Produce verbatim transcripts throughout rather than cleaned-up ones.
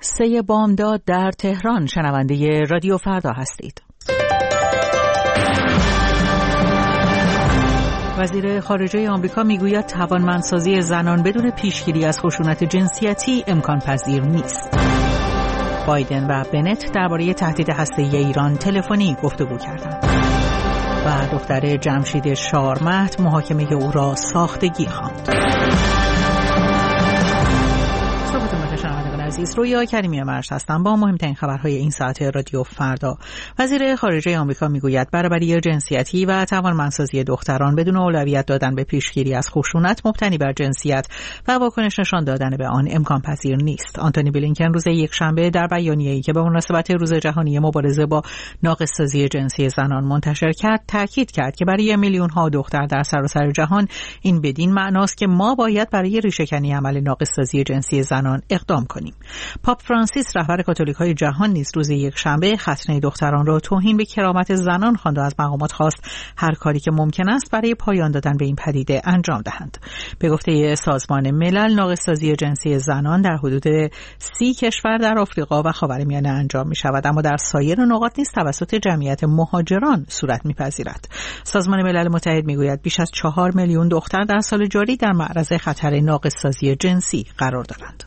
سه بامداد در تهران. شنونده رادیو فردا هستید. وزیر خارجه آمریکا میگوید توانمندسازی زنان بدون پیشگیری از خشونت جنسیتی امکان پذیر نیست. بایدن و بنت درباره تهدید هسته‌ای ایران تلفنی گفتگو کردند. و دختر جمشید شارمهد محاکمه او را ساختگی خواند. عزیز، رویا کریمی مرش هستم با مهمترین خبرهای این ساعت رادیو فردا. وزیر خارجه آمریکا میگوید برابری جنسیتی و توانمندسازی دختران بدون اولویت دادن به پیشگیری از خشونت مبتنی بر جنسیت و واکنش نشان دادن به آن امکان پذیر نیست. آنتونی بلینکن روز یکشنبه در بیانیه‌ای که به مناسبت روز جهانی مبارزه با ناقص‌سازی جنسی زنان منتشر کرد، تاکید کرد که برای میلیون‌ها دختر در سراسر جهان این بدین معناست که ما باید برای ریشه‌کنی عمل ناقص‌سازی جنسی زنان اقدام کنیم. پاپ فرانسیس رهبر کاتولیک‌های جهان نیز روز یکشنبه ختنه دختران را توهین به کرامت زنان خواند و از مقامات خواست هر کاری که ممکن است برای پایان دادن به این پدیده انجام دهند. به گفته سازمان ملل، ناقص‌سازی جنسی زنان در حدود سی کشور در آفریقا و خاورمیانه انجام می‌شود، اما در سایر نقاط نیز توسط جمعیت مهاجران صورت می‌پذیرد. سازمان ملل متحد می‌گوید بیش از چهار میلیون دختر در سال جاری در معرض خطر ناقص‌سازی جنسی قرار دارند.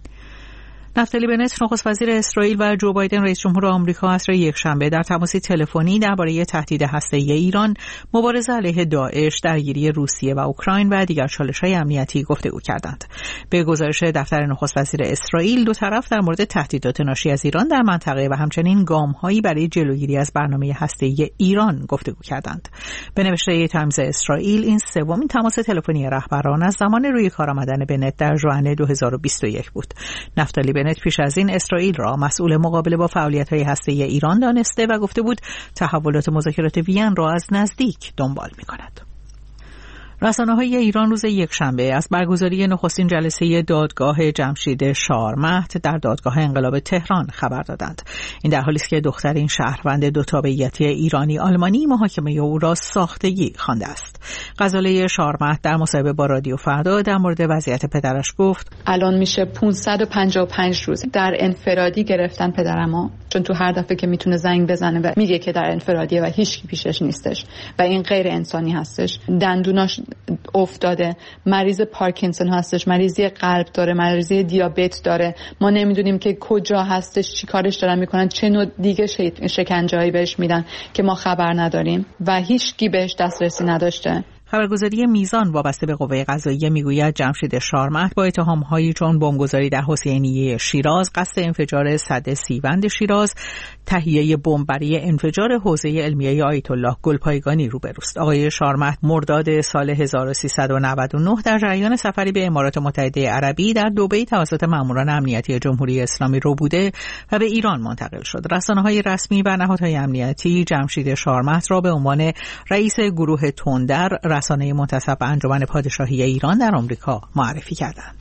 نفتالی بنت نخست وزیر اسرائیل و جو بایدن رئیس جمهور آمریکا عصر یکشنبه در تماسی تلفنی درباره تهدید هسته‌ای ایران، مبارزه علیه داعش، درگیری روسیه و اوکراین و دیگر چالش‌های امنیتی گفتگو کردند. به گزارش دفتر نخست وزیر اسرائیل، دو طرف در مورد تهدیدات ناشی از ایران در منطقه و همچنین گام‌هایی برای جلوگیری از برنامه هسته‌ای ایران گفتگو کردند. به نوشته تایمز اسرائیل، این سومین تماس تلفنی رهبران از زمان روی کار آمدن بنت در ژوئن دو هزار و بیست و یک بود. نفتالی بنت پیش از این اسرائیل را مسئول مقابله با فعالیت‌های هسته‌ای ایران دانسته و گفته بود تحولات مذاکرات وین را از نزدیک دنبال می‌کند. رسانه‌های ایران روز یکشنبه از برگزاری نخستین جلسه دادگاه جمشید شارمهد در دادگاه انقلاب تهران خبر دادند. این در حالی است که دختر این شهروند دو تابعیتی ایرانی آلمانی محاکمه او را ساختگی خوانده است. غزاله شارمهد در مصاحبه با رادیو فردا در مورد وضعیت پدرش گفت: الان میشه پانصد و پنجاه و پنج روز در انفرادی گرفتن پدرمو، چون تو هر دفعه که میتونه زنگ بزنه و میگه که در انفرادیه و هیچ کی پیشش نیستش و این غیر انسانی هستش. دندوناش افتاده، مریض پارکینسون هستش، مریضی قلب داره، مریضی دیابت داره. ما نمیدونیم که کجا هستش، چی کارش دارن میکنن، چه نوع دیگه شکنجه‌ای بهش میدن که ما خبر نداریم و هیچ کی بهش دسترسی نداشته. خبرگزاری میزان وابسته به قوه قضاییه میگوید جمشید شارمهد با اتهام‌هایی چون بمبگذاری در حسینیه شیراز، قصد انفجار سد سیوند شیراز، تهیه بمب برای انفجار حوزه علمیه آیت الله گلپایگانی روبروست. آقای شارمهد مرداد سال هزار و سیصد و نود و نه در جریان سفری به امارات متحده عربی در دبی توسط ماموران امنیتی جمهوری اسلامی رو بوده و به ایران منتقل شد. رسانه‌های رسمی و نهادهای امنیتی جمشید شارمهد را به عنوان رئیس گروه تندر، رسانه منتسب به انجمن پادشاهی ایران در آمریکا معرفی کردند.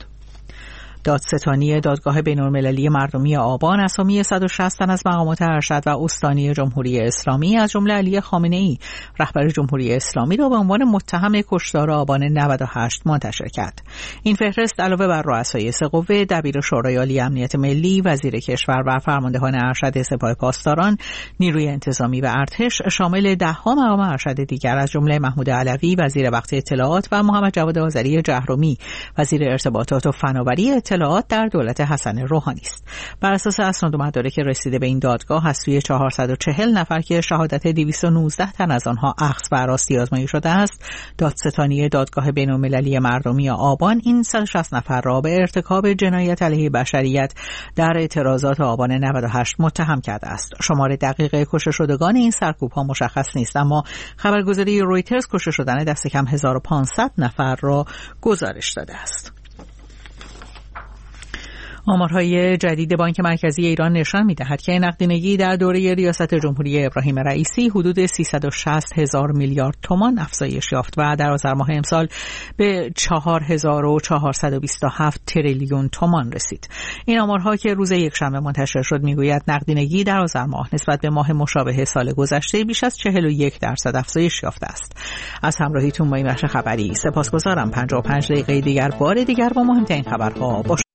دادستانی دادگاه بین‌المللی مردمی آبان اسامی صد و شصت تن از مقامات ارشد و استانی جمهوری اسلامی از جمله علی خامنه‌ای رهبر جمهوری اسلامی را به عنوان متهم کشتار آبان نود و هشت منتشر کرد. این فهرست علاوه بر رؤسای سه قوه، دبیر شورای عالی امنیت ملی، وزیر کشور و فرماندهان ارشد سپاه پاسداران، نیروی انتظامی و ارتش، شامل ده‌ها مقام ارشد دیگر از جمله محمود علوی وزیر وقت اطلاعات و محمد جواد آذری جهرومی وزیر ارتباطات و فناوری اطلاعات در دولت حسن روحانی است. بر اساس اسناد و مدارک رسیده به این دادگاه از سوی چهارصد و چهل نفر که شهادت دویست و نوزده تن از آنها اخذ و راستی آزمایی شده است، دادستانی دادگاه بین‌المللی مردمی آبان این صد و شصت نفر را به ارتکاب جنایت علیه بشریت در اعتراضات آبان نود و هشت متهم کرده است. شمار دقیق کشته شدگان این سرکوب‌ها مشخص نیست، اما خبرگزاری رویترز کشته شدن دست کم هزار و پانصد نفر را گزارش داده است. آمارهای جدید بانک مرکزی ایران نشان می‌دهد که نقدینگی در دوره ریاست جمهوری ابراهیم رئیسی حدود سیصد و شصت هزار میلیارد تومان افزایش یافت و در آذر ماه امسال به چهار هزار و چهارصد و بیست و هفت تریلیون تومان رسید. این آمارها که روز یکشنبه منتشر شد میگوید نقدینگی در آذر ماه نسبت به ماه مشابه سال گذشته بیش از چهل و یک درصد افزایش یافته است. از همراهیتون با این بخش خبری سپاسگزارم. پنجاه و پنج دقیقه دیگر بار دیگر با مهمترین خبرها